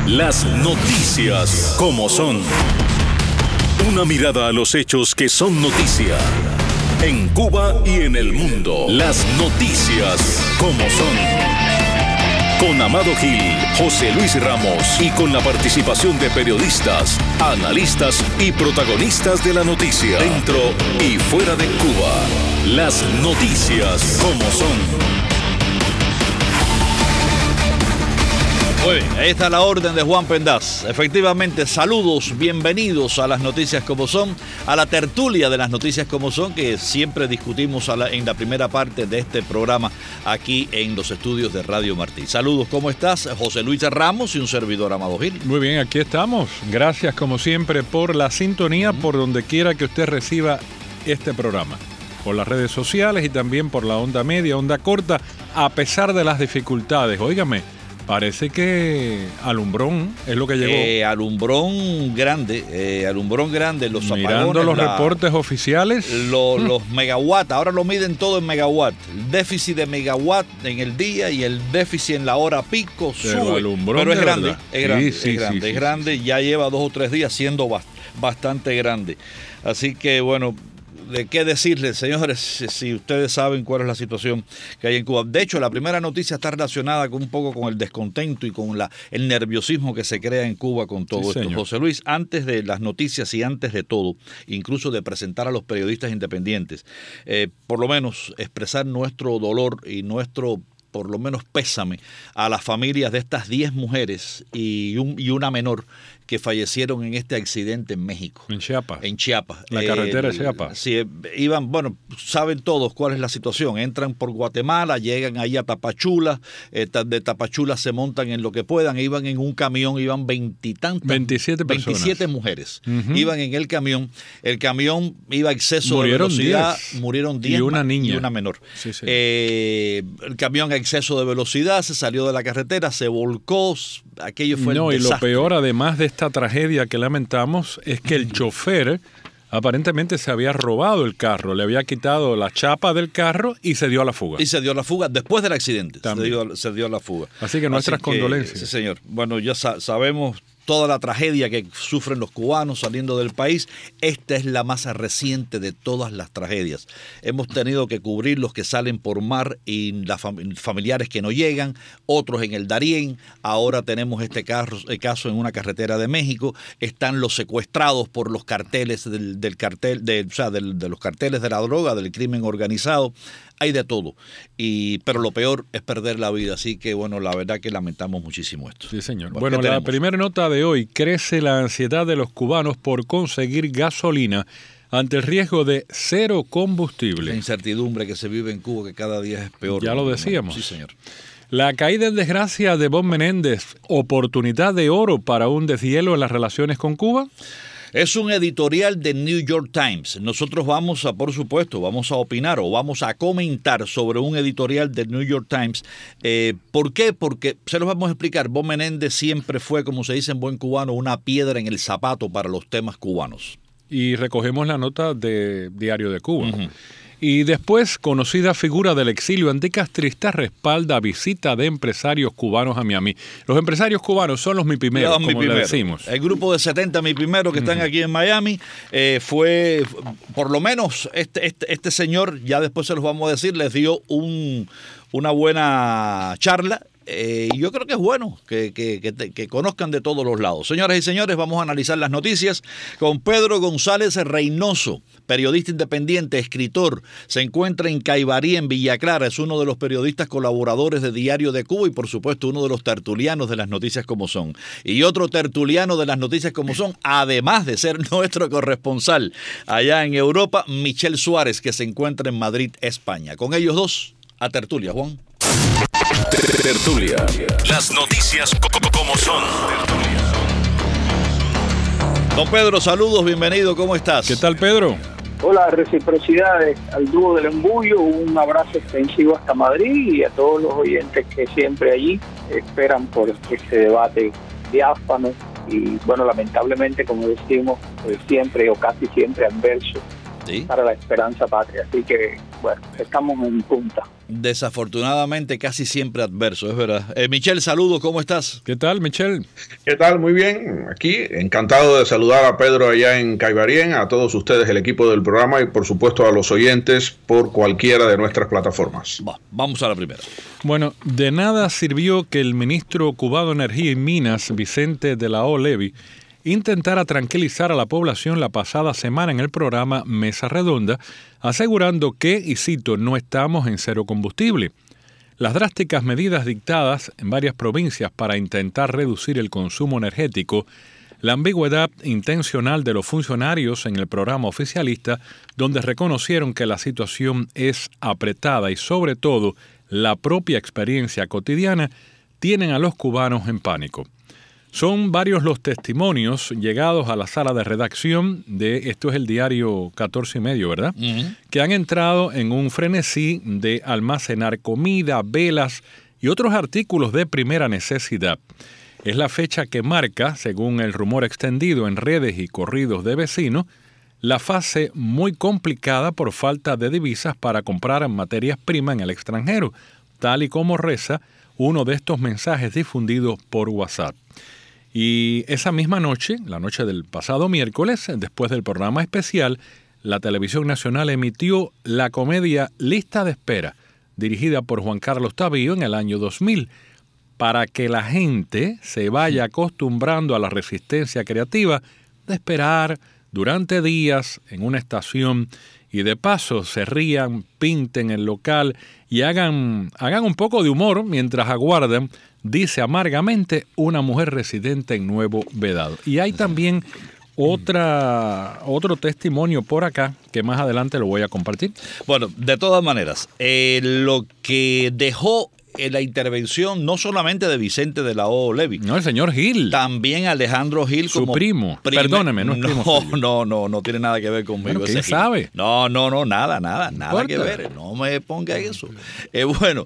Las noticias como son. Una mirada a los hechos que son noticia. En Cuba y en el mundo. Las noticias como son. Con Amado Gil, José Luis Ramos y con la participación de periodistas, analistas y protagonistas de la noticia. Dentro y fuera de Cuba. Las noticias como son. Muy bien, ahí está la orden de Juan Pendaz. Efectivamente, saludos, bienvenidos a las noticias como son, a la tertulia de las noticias como son, que siempre discutimos en la primera parte de este programa aquí en los estudios de Radio Martí. Saludos, ¿cómo estás? José Luis Ramos y un servidor, Amado Gil. Muy bien, aquí estamos. Gracias como siempre por la sintonía, por donde quiera que usted reciba este programa. Por las redes sociales y también por la onda media, onda corta, a pesar de las dificultades. Óigame. Parece que alumbrón es lo que llegó. Alumbrón grande, los apagones. Mirando los reportes oficiales. Los megawatts, ahora lo miden todo en megawatt. El déficit de megawatt en el día y el déficit en la hora pico sube. Pero es grande, es grande. Ya lleva 2 o 3 días siendo bastante grande. Así que bueno, ¿de qué decirles, señores, si ustedes saben cuál es la situación que hay en Cuba? De hecho, la primera noticia está relacionada un poco con el descontento y con el nerviosismo que se crea en Cuba con todo esto. Señor. José Luis, antes de las noticias y antes de todo, incluso de presentar a los periodistas independientes, por lo menos expresar nuestro dolor y nuestro, por lo menos, pésame a las familias de estas 10 mujeres y una menor que fallecieron en este accidente en México. En Chiapas. En Chiapas. La carretera de Chiapas. Sí, saben todos cuál es la situación. Entran por Guatemala, llegan ahí a Tapachula, de Tapachula se montan en lo que puedan, iban en un camión, iban 27 personas. 27 mujeres. Uh-huh. Iban en el camión iba a exceso de velocidad, murieron 10 y una niña y una menor. Sí. El camión a exceso de velocidad se salió de la carretera, se volcó, aquello fue el desastre. Y lo peor, además de esta tragedia que lamentamos, es que el chofer aparentemente se había robado el carro, le había quitado la chapa del carro y se dio a la fuga. Después del accidente, se dio a la fuga. Así que nuestras condolencias. Sí, señor. Bueno, ya sabemos toda la tragedia que sufren los cubanos saliendo del país. Esta es la más reciente de todas las tragedias. Hemos tenido que cubrir los que salen por mar y las familiares que no llegan, otros en el Darién. Ahora tenemos este caso en una carretera de México. Están los secuestrados por los carteles de los carteles de la droga, del crimen organizado. Hay de todo, pero lo peor es perder la vida, así que bueno, la verdad que lamentamos muchísimo esto. Sí, señor. Bueno, la primera nota de hoy: crece la ansiedad de los cubanos por conseguir gasolina ante el riesgo de cero combustible. La incertidumbre que se vive en Cuba, que cada día es peor. Ya lo decíamos. Sí, señor. La caída en desgracia de Bob Menéndez, oportunidad de oro para un deshielo en las relaciones con Cuba. Es un editorial de New York Times. Nosotros vamos a opinar o vamos a comentar sobre un editorial de New York Times. ¿Por qué? Porque se los vamos a explicar. Bob Menéndez siempre fue, como se dice en buen cubano, una piedra en el zapato para los temas cubanos. Y recogemos la nota de Diario de Cuba. Uh-huh. Y después, conocida figura del exilio anticastrista respalda visita de empresarios cubanos a Miami. Los empresarios cubanos son los mi primeros, como le decimos. El grupo de 70 mi primeros que están aquí en Miami fue, por lo menos, este señor, ya después se los vamos a decir, les dio una buena charla. Yo creo que es bueno que conozcan de todos los lados. Señoras y señores, vamos a analizar las noticias con Pedro González Reynoso, periodista independiente, escritor. Se encuentra en Caibarí, en Villa Clara. Es uno de los periodistas colaboradores de Diario de Cuba y, por supuesto, uno de los tertulianos de las noticias como son. Y otro tertuliano de las noticias como son, además de ser nuestro corresponsal allá en Europa, Michel Suárez, que se encuentra en Madrid, España. Con ellos dos, a tertulia, Juan. Tertulia. Las noticias como son. Don Pedro, saludos, bienvenido, ¿cómo estás? ¿Qué tal, Pedro? Hola, reciprocidades al dúo del Embullo, un abrazo extensivo hasta Madrid y a todos los oyentes que siempre allí esperan por este debate diáfano y, bueno, lamentablemente, como decimos, siempre o casi siempre adverso, ¿sí?, para la esperanza patria. Así que bueno, estamos en punta. Desafortunadamente casi siempre adverso, es verdad. Michel, saludos, ¿cómo estás? ¿Qué tal, Michel? ¿Qué tal? Muy bien, aquí encantado de saludar a Pedro allá en Caibarien, a todos ustedes, el equipo del programa y por supuesto a los oyentes por cualquiera de nuestras plataformas. Vamos a la primera. Bueno, de nada sirvió que el ministro cubano de Energía y Minas, Vicente de la O. Levy, intentara tranquilizar a la población la pasada semana en el programa Mesa Redonda, asegurando que, y cito, no estamos en cero combustible. Las drásticas medidas dictadas en varias provincias para intentar reducir el consumo energético, la ambigüedad intencional de los funcionarios en el programa oficialista, donde reconocieron que la situación es apretada y sobre todo la propia experiencia cotidiana, tienen a los cubanos en pánico. Son varios los testimonios llegados a la sala de redacción de, esto es el diario 14 y medio, ¿verdad? Uh-huh. Que han entrado en un frenesí de almacenar comida, velas y otros artículos de primera necesidad. Es la fecha que marca, según el rumor extendido en redes y corridos de vecinos, la fase muy complicada por falta de divisas para comprar materias primas en el extranjero, tal y como reza uno de estos mensajes difundidos por WhatsApp. Y esa misma noche, la noche del pasado miércoles, después del programa especial, la Televisión Nacional emitió la comedia Lista de Espera, dirigida por Juan Carlos Tavío en el año 2000, para que la gente se vaya acostumbrando a la resistencia creativa de esperar durante días en una estación y de paso se rían, pinten el local y hagan un poco de humor mientras aguardan, dice amargamente una mujer residente en Nuevo Vedado. Y hay también otro testimonio por acá que más adelante lo voy a compartir. Bueno, de todas maneras, lo que dejó la intervención no solamente de Vicente de la O. Levy. No, el señor Gil. También Alejandro Gil su como primo. Perdóneme, no es primo suyo. No tiene nada que ver conmigo. Bueno, ¿quién sabe? No, nada que ver. No me ponga eso. Bueno,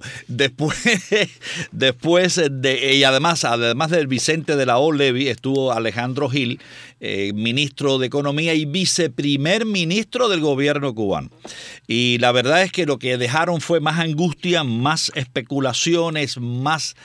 después y además del Vicente de la O. Levy estuvo Alejandro Gil, ministro de Economía y viceprimer ministro del gobierno cubano. Y la verdad es que lo que dejaron fue más angustia, más especulaciones, más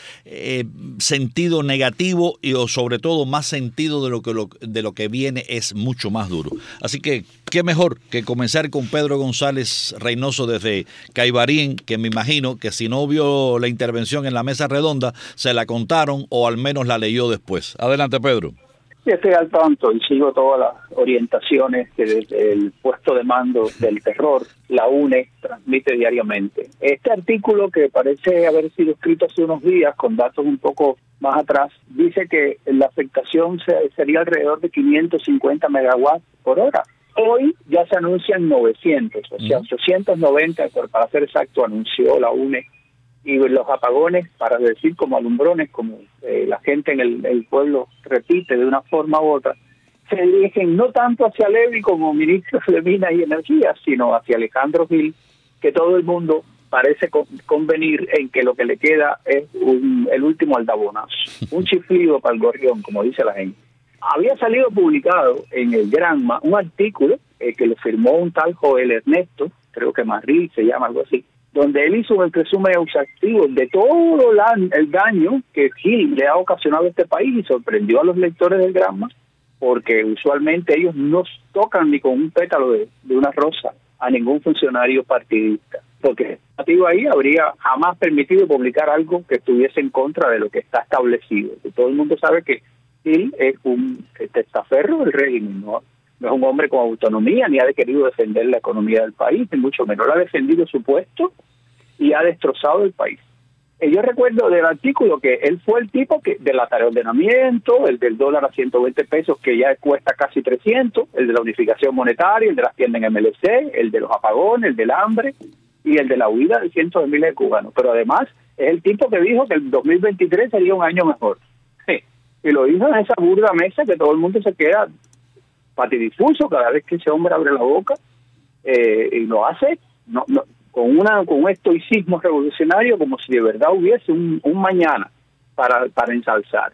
sentido negativo y sobre todo más sentido de lo que viene es mucho más duro. Así que qué mejor que comenzar con Pedro González Reynoso desde Caibarien, que me imagino que si no vio la intervención en la mesa redonda, se la contaron o al menos la leyó después. Adelante, Pedro. Sí, estoy al tanto y sigo todas las orientaciones que desde el puesto de mando del terror, la UNE, transmite diariamente. Este artículo, que parece haber sido escrito hace unos días, con datos un poco más atrás, dice que la afectación sería alrededor de 550 megawatts por hora. Hoy ya se anuncian 900, o sea, 890, para ser exacto, anunció la UNE. Y los apagones, para decir como alumbrones, como la gente en el pueblo repite de una forma u otra, se dirigen no tanto hacia Levy como ministro de Minas y Energía, sino hacia Alejandro Gil, que todo el mundo parece convenir en que lo que le queda es el último aldabonazo, un chiflido para el gorrión, como dice la gente. Había salido publicado en el Granma un artículo que lo firmó un tal Joel Ernesto, creo que Marril se llama, algo así, donde él hizo el resumen exhaustivo de todo el daño que Gil le ha ocasionado a este país y sorprendió a los lectores del Granma, porque usualmente ellos no tocan ni con un pétalo de una rosa a ningún funcionario partidista, porque el ahí habría jamás permitido publicar algo que estuviese en contra de lo que está establecido. Y todo el mundo sabe que Gil es un testaferro del régimen, no es un hombre con autonomía, ni ha querido defender la economía del país, ni mucho menos. Ha defendido su puesto y ha destrozado el país. Yo recuerdo del artículo que él fue el tipo que del ordenamiento, el del dólar a 120 pesos que ya cuesta casi 300, el de la unificación monetaria, el de las tiendas en MLC, el de los apagones, el del hambre y el de la huida de cientos de miles de cubanos. Pero además es el tipo que dijo que el 2023 sería un año mejor. Sí. Y lo dijo en esa burda mesa que todo el mundo se queda patidifuso cada vez que ese hombre abre la boca, y lo hace con un estoicismo revolucionario, como si de verdad hubiese un mañana para ensalzar.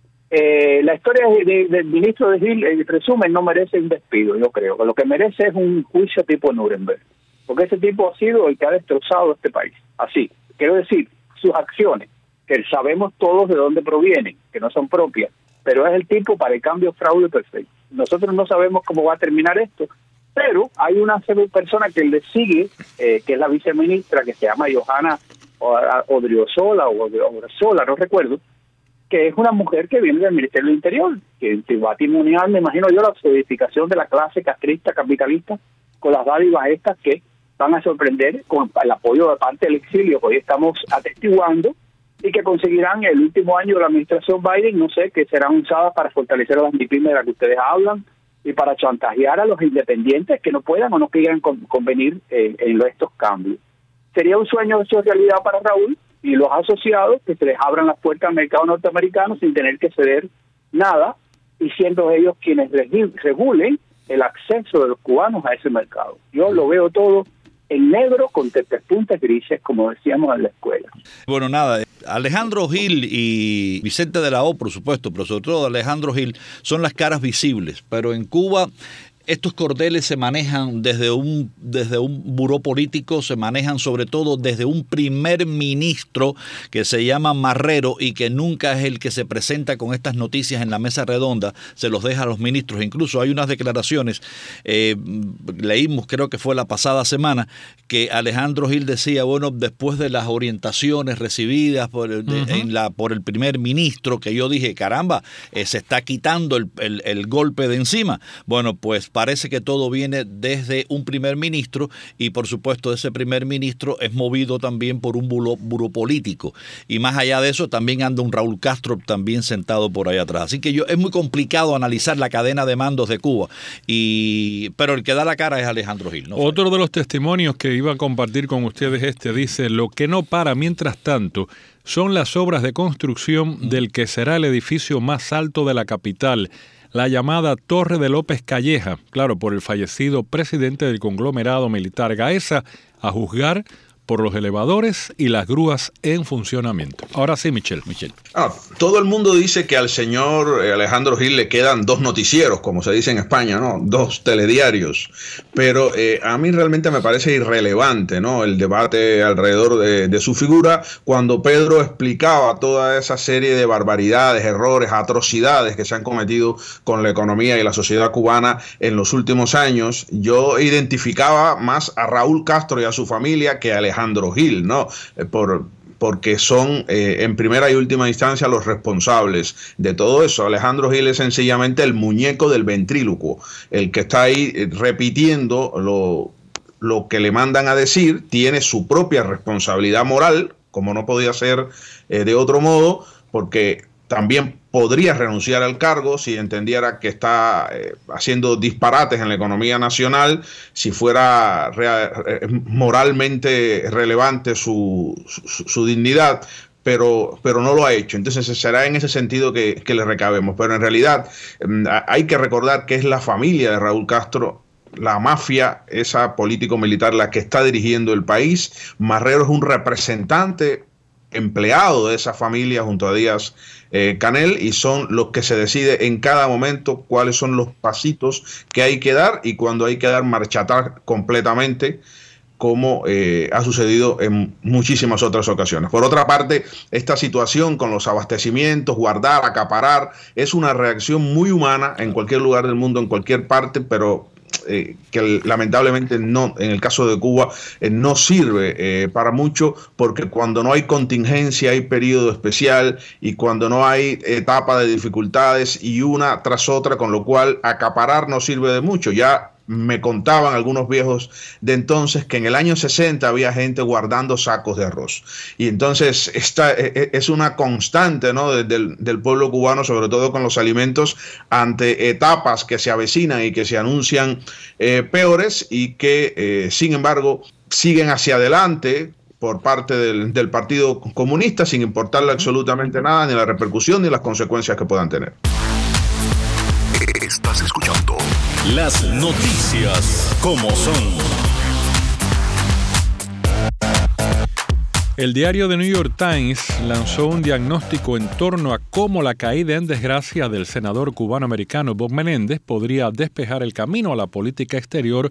La historia del ministro de Gil, en resumen, no merece un despido, yo creo. Lo que merece es un juicio tipo Nuremberg. porque ese tipo ha sido el que ha destrozado este país. Así, quiero decir, sus acciones, que sabemos todos de dónde provienen, que no son propias, pero es el tipo para el cambio fraude perfecto. Nosotros no sabemos cómo va a terminar esto, pero hay una persona que le sigue, que es la viceministra, que se llama Johanna Odriozola o Odriozola, no recuerdo, que es una mujer que viene del Ministerio del Interior, que va a testimoniar, me imagino yo, la solidificación de la clase castrista, capitalista, con las dádivas estas que van a sorprender con el apoyo de parte del exilio que hoy estamos atestiguando, y que conseguirán el último año de la administración Biden, no sé, que serán usadas para fortalecer a las MIPYME de las que ustedes hablan y para chantajear a los independientes que no puedan o no quieran convenir en estos cambios. Sería un sueño hecho realidad para Raúl y los asociados, que se les abran las puertas al mercado norteamericano sin tener que ceder nada, y siendo ellos quienes regulen el acceso de los cubanos a ese mercado. Yo lo veo todo en negro con puntas grises, como decíamos en la escuela. Bueno, nada, Alejandro Gil y Vicente de la O, por supuesto, pero sobre todo Alejandro Gil, son las caras visibles, pero en Cuba estos cordeles se manejan desde un buró político, se manejan sobre todo desde un primer ministro que se llama Marrero y que nunca es el que se presenta con estas noticias en la mesa redonda, se los deja a los ministros. Incluso hay unas declaraciones, leímos, creo que fue la pasada semana, que Alejandro Gil decía, bueno, después de las orientaciones recibidas por el primer ministro, que yo dije, caramba, se está quitando el golpe de encima. Bueno, pues parece que todo viene desde un primer ministro y por supuesto ese primer ministro es movido también por un buró político. Y más allá de eso también anda un Raúl Castro también sentado por ahí atrás. Así que es muy complicado analizar la cadena de mandos de Cuba, pero el que da la cara es Alejandro Gil, ¿no? Otro de los testimonios que iba a compartir con ustedes dice, lo que no para mientras tanto son las obras de construcción del que será el edificio más alto de la capital, la llamada Torre de López Calleja, claro, por el fallecido presidente del conglomerado militar Gaesa, a juzgar por los elevadores y las grúas en funcionamiento. Ahora sí, Michel. Todo el mundo dice que al señor Alejandro Gil le quedan 2 noticieros, como se dice en España, ¿no? 2 telediarios. Pero a mí realmente me parece irrelevante, ¿no?, el debate alrededor de su figura. Cuando Pedro explicaba toda esa serie de barbaridades, errores, atrocidades que se han cometido con la economía y la sociedad cubana en los últimos años, yo identificaba más a Raúl Castro y a su familia que a Alejandro Gil, ¿no? Porque son en primera y última instancia los responsables de todo eso. Alejandro Gil es sencillamente el muñeco del ventrílocuo, el que está ahí repitiendo lo que le mandan a decir, tiene su propia responsabilidad moral, como no podía ser de otro modo, porque también podría renunciar al cargo si entendiera que está haciendo disparates en la economía nacional, si fuera moralmente relevante su dignidad, pero no lo ha hecho. Entonces será en ese sentido que le recabemos. Pero en realidad hay que recordar que es la familia de Raúl Castro, la mafia, esa político-militar, la que está dirigiendo el país. Marrero es un representante empleado de esa familia junto a Díaz Canel, y son los que se decide en cada momento cuáles son los pasitos que hay que dar y cuando hay que dar marcha atrás completamente, como ha sucedido en muchísimas otras ocasiones. Por otra parte, esta situación con los abastecimientos, guardar, acaparar, es una reacción muy humana en cualquier lugar del mundo, en cualquier parte, pero que lamentablemente no, en el caso de Cuba, no sirve para mucho, porque cuando no hay contingencia hay periodo especial, y cuando no hay etapa de dificultades y una tras otra, con lo cual acaparar no sirve de mucho. Ya me contaban algunos viejos de entonces que en el año 60 había gente guardando sacos de arroz. Y entonces esta es una constante, ¿no?, del pueblo cubano, sobre todo con los alimentos, ante etapas que se avecinan y que se anuncian peores, y que sin embargo siguen hacia adelante por parte del Partido Comunista, sin importarle absolutamente nada, ni la repercusión ni las consecuencias que puedan tener. Estás escuchando las noticias como son. El diario The New York Times lanzó un diagnóstico en torno a cómo la caída en desgracia del senador cubano-americano Bob Menéndez podría despejar el camino a la política exterior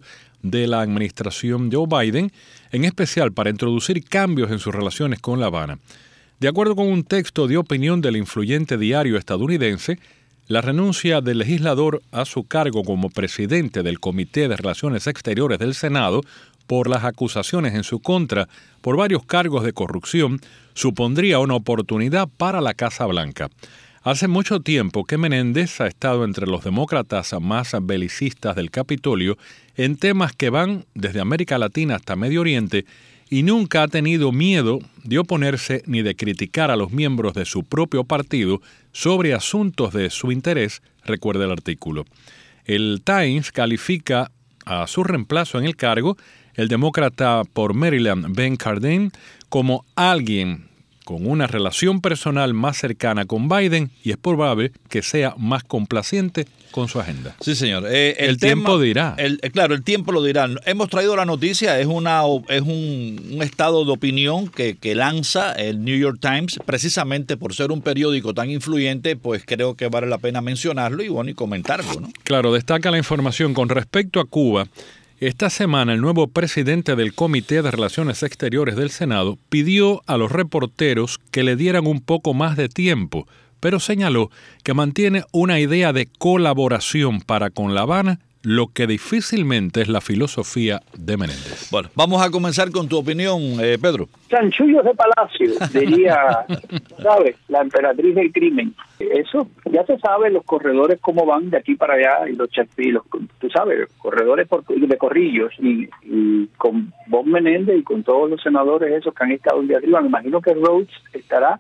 de la administración Joe Biden, en especial para introducir cambios en sus relaciones con La Habana. De acuerdo con un texto de opinión del influyente diario estadounidense, la renuncia del legislador a su cargo como presidente del Comité de Relaciones Exteriores del Senado por las acusaciones en su contra por varios cargos de corrupción supondría una oportunidad para la Casa Blanca. Hace mucho tiempo que Menéndez ha estado entre los demócratas más belicistas del Capitolio en temas que van desde América Latina hasta Medio Oriente y nunca ha tenido miedo de oponerse ni de criticar a los miembros de su propio partido sobre asuntos de su interés, recuerda el artículo. El Times califica a su reemplazo en el cargo, el demócrata por Maryland Ben Cardin, como alguien con una relación personal más cercana con Biden y es probable que sea más complaciente con su agenda. Sí, señor. El tiempo dirá. Claro, el tiempo lo dirá. Hemos traído la noticia, es un estado de opinión que lanza el New York Times, precisamente por ser un periódico tan influyente, pues creo que vale la pena mencionarlo y comentarlo, ¿no? Claro, destaca la información con respecto a Cuba. Esta semana el nuevo presidente del Comité de Relaciones Exteriores del Senado pidió a los reporteros que le dieran un poco más de tiempo, pero señaló que mantiene una idea de colaboración para con La Habana, lo que difícilmente es la filosofía de Menéndez. Bueno, vamos a comenzar con tu opinión, Pedro. Chanchullos de palacio, diría, ¿sabes? La emperatriz del crimen. Eso, ya se sabe los corredores cómo van de aquí para allá y los tú sabes, corredores de corrillos y con Bob Menéndez y con todos los senadores esos que han estado de arriba. Me imagino que Rhodes estará,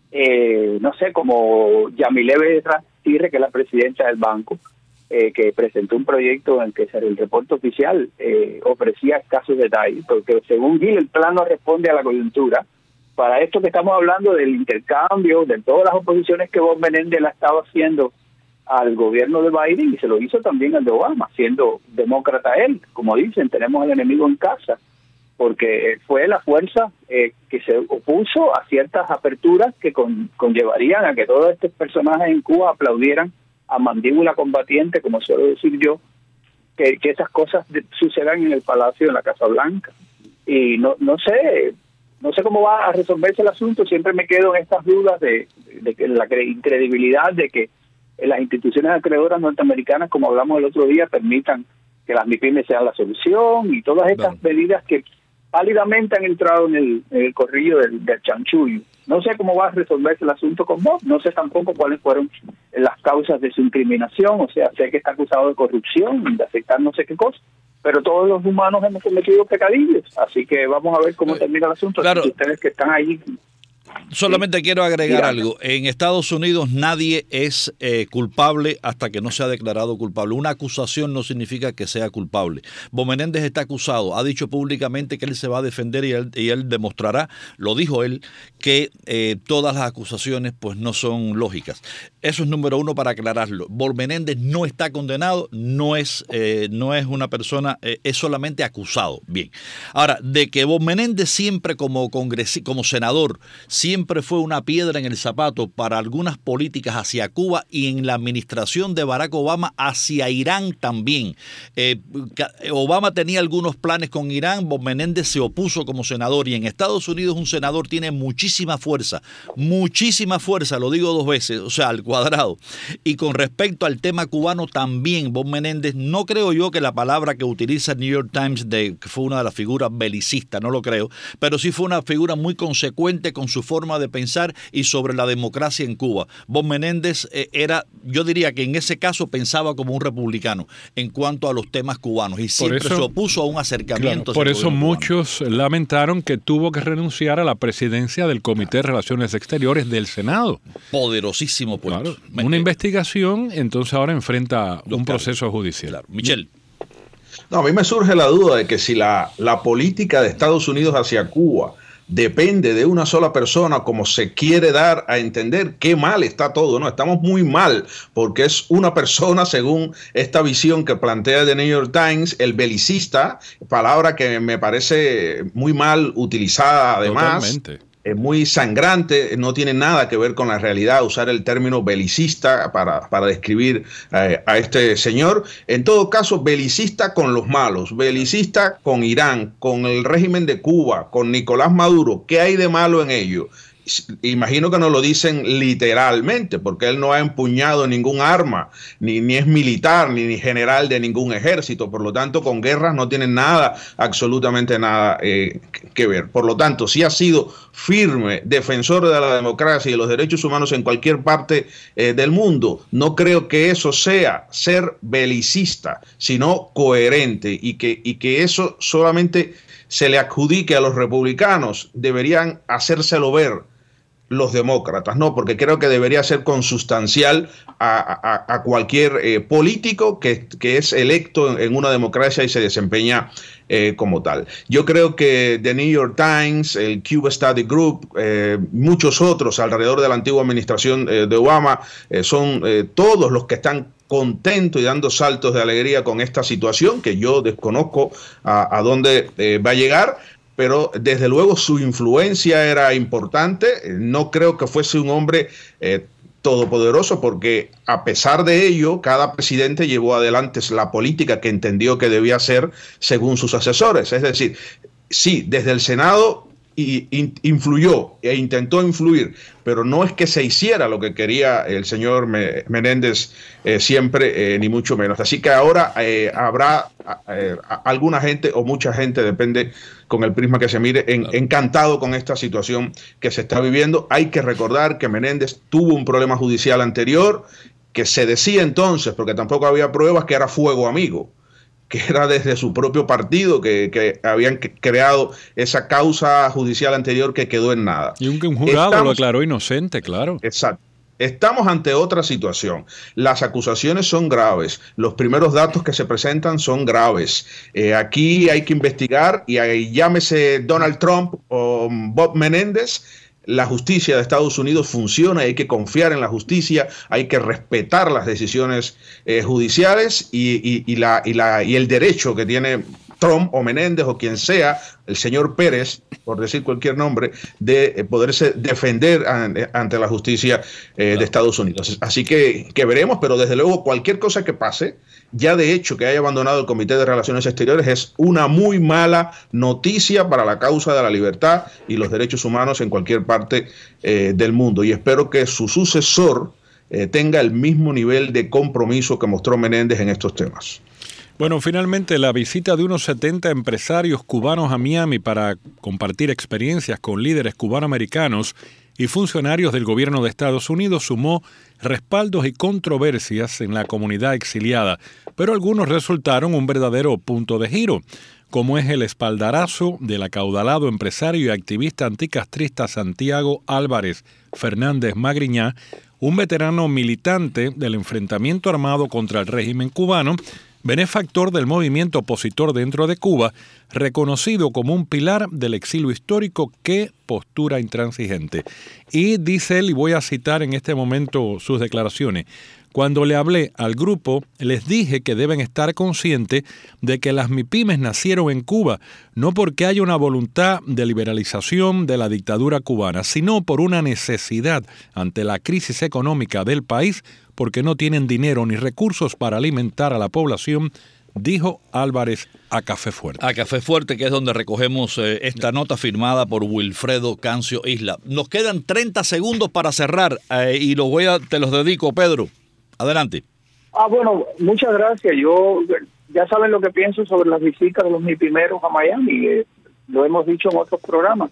no sé, como Yamile Becerra Tirre, que es la presidenta del banco, que presentó un proyecto en el que el reporte oficial ofrecía escasos detalles, porque según Gil el plan no responde a la coyuntura. Para esto que estamos hablando del intercambio, de todas las oposiciones que Bob Menéndez la estaba haciendo al gobierno de Biden, y se lo hizo también al de Obama, siendo demócrata él, como dicen, tenemos al enemigo en casa, porque fue la fuerza que se opuso a ciertas aperturas que conllevarían a que todos estos personajes en Cuba aplaudieran a mandíbula combatiente, como suelo decir yo, que esas cosas sucedan en el Palacio de la Casa Blanca. Y no sé cómo va a resolverse el asunto. Siempre me quedo en estas dudas de que la incredibilidad de que las instituciones acreedoras norteamericanas, como hablamos el otro día, permitan que las MIPYME sean la solución y todas estas medidas que pálidamente han entrado en el corrillo del chanchullo. No sé cómo va a resolverse el asunto con Bob, no sé tampoco cuáles fueron las causas de su incriminación, o sea, sé que está acusado de corrupción, de aceptar no sé qué cosa, pero todos los humanos hemos cometido pecadillos, así que vamos a ver cómo termina el asunto. Claro. Así que ustedes que están ahí... Solamente quiero agregar algo. En Estados Unidos nadie es culpable hasta que no sea declarado culpable. Una acusación no significa que sea culpable. Bob Menéndez está acusado, ha dicho públicamente que él se va a defender y él demostrará, lo dijo él, que todas las acusaciones pues no son lógicas. Eso es número uno para aclararlo. Bob Menéndez no está condenado, no es una persona, es solamente acusado. Bien. Ahora, de que Bob Menéndez siempre como senador siempre fue una piedra en el zapato para algunas políticas hacia Cuba y en la administración de Barack Obama hacia Irán también. Obama tenía algunos planes con Irán, Bob Menéndez se opuso como senador y en Estados Unidos un senador tiene muchísima fuerza, lo digo dos veces, o sea, al cuadrado. Y con respecto al tema cubano también, Bob Menéndez, no creo yo que la palabra que utiliza el New York Times que fue una de las figuras belicistas, no lo creo, pero sí fue una figura muy consecuente con su forma de pensar y sobre la democracia en Cuba. Bob Menéndez yo diría que en ese caso pensaba como un republicano en cuanto a los temas cubanos y siempre se opuso a un acercamiento. Claro, por eso muchos lamentaron que tuvo que renunciar a la presidencia del Comité de Relaciones Exteriores del Senado. Poderosísimo puesto. Claro, una investigación, entonces ahora enfrenta un proceso judicial. Claro. Michelle. No, a mí me surge la duda de que si la política de Estados Unidos hacia Cuba depende de una sola persona, como se quiere dar a entender, qué mal está todo, ¿no? Estamos muy mal, porque es una persona, según esta visión que plantea The New York Times, el belicista, palabra que me parece muy mal utilizada además. Totalmente. muy sangrante, no tiene nada que ver con la realidad usar el término belicista para describir a este señor. En todo caso, belicista con los malos, belicista con Irán, con el régimen de Cuba, con Nicolás Maduro. ¿Qué hay de malo en ello? Imagino que no lo dicen literalmente, porque él no ha empuñado ningún arma, ni es militar, ni general de ningún ejército. Por lo tanto, con guerras no tienen nada, absolutamente nada que ver. Por lo tanto, si ha sido firme defensor de la democracia y de los derechos humanos en cualquier parte del mundo, no creo que eso sea ser belicista, sino coherente, y que eso solamente se le adjudique a los republicanos. Deberían hacérselo ver los demócratas, no, porque creo que debería ser consustancial a cualquier político que es electo en una democracia y se desempeña como tal. Yo creo que The New York Times, el Cuba Study Group, muchos otros alrededor de la antigua administración de Obama, son todos los que están contentos y dando saltos de alegría con esta situación, que yo desconozco a dónde va a llegar, pero desde luego su influencia era importante. No creo que fuese un hombre todopoderoso, porque a pesar de ello, cada presidente llevó adelante la política que entendió que debía hacer según sus asesores. Es decir, sí, desde el Senado influyó e intentó influir, pero no es que se hiciera lo que quería el señor Menéndez siempre, ni mucho menos. Así que ahora habrá alguna gente o mucha gente, depende con el prisma que se mire, encantado con esta situación que se está viviendo. Hay que recordar que Menéndez tuvo un problema judicial anterior, que se decía entonces, porque tampoco había pruebas, que era fuego amigo, que era desde su propio partido que habían creado esa causa judicial anterior que quedó en nada. Y un jurado lo declaró inocente, claro. Exacto. Estamos ante otra situación. Las acusaciones son graves. Los primeros datos que se presentan son graves. Aquí hay que investigar, y ahí, llámese Donald Trump o Bob Menéndez, la justicia de Estados Unidos funciona, y hay que confiar en la justicia, hay que respetar las decisiones judiciales y el derecho que tiene Trump o Menéndez o quien sea, el señor Pérez, por decir cualquier nombre, de poderse defender ante la justicia de Estados Unidos. Así que veremos, pero desde luego cualquier cosa que pase, ya de hecho que haya abandonado el Comité de Relaciones Exteriores, es una muy mala noticia para la causa de la libertad y los derechos humanos en cualquier parte del mundo. Y espero que su sucesor tenga el mismo nivel de compromiso que mostró Menéndez en estos temas. Bueno, finalmente la visita de unos 70 empresarios cubanos a Miami para compartir experiencias con líderes cubanoamericanos y funcionarios del gobierno de Estados Unidos sumó respaldos y controversias en la comunidad exiliada, pero algunos resultaron un verdadero punto de giro, como es el espaldarazo del acaudalado empresario y activista anticastrista Santiago Álvarez Fernández Magriñá, un veterano militante del enfrentamiento armado contra el régimen cubano, benefactor del movimiento opositor dentro de Cuba, reconocido como un pilar del exilio histórico. ¡Qué postura intransigente! Y dice él, y voy a citar en este momento sus declaraciones: cuando le hablé al grupo, les dije que deben estar conscientes de que las MIPYMES nacieron en Cuba, no porque haya una voluntad de liberalización de la dictadura cubana, sino por una necesidad ante la crisis económica del país, porque no tienen dinero ni recursos para alimentar a la población, dijo Álvarez a Café Fuerte. A Café Fuerte, que es donde recogemos esta nota firmada por Wilfredo Cancio Isla. Nos quedan 30 segundos para cerrar y te los dedico, Pedro. Adelante. Bueno, muchas gracias. Yo, ya saben lo que pienso sobre las visitas de los MIPYMeros a Miami. Lo hemos dicho en otros programas.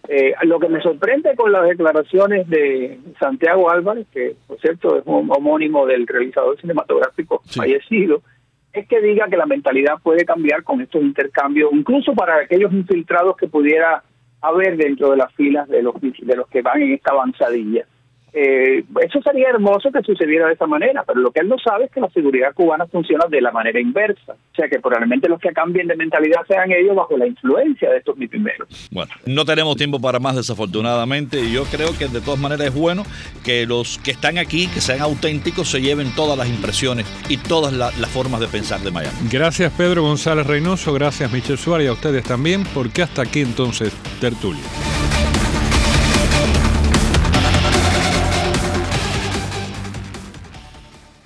Lo que me sorprende con las declaraciones de Santiago Álvarez, que por cierto es un homónimo del realizador cinematográfico fallecido, es que diga que la mentalidad puede cambiar con estos intercambios, incluso para aquellos infiltrados que pudiera haber dentro de las filas de los que van en esta avanzadilla. Eso sería hermoso que sucediera de esa manera, pero lo que él no sabe es que la seguridad cubana funciona de la manera inversa. O sea que probablemente los que cambien de mentalidad sean ellos bajo la influencia de estos MIPYMeros. Bueno, no tenemos tiempo para más, desafortunadamente, y yo creo que de todas maneras es bueno que los que están aquí, que sean auténticos, se lleven todas las impresiones y todas las formas de pensar de Miami. Gracias, Pedro González Reynoso, gracias, Michelle Suárez, y a ustedes también, porque hasta aquí entonces, tertulia.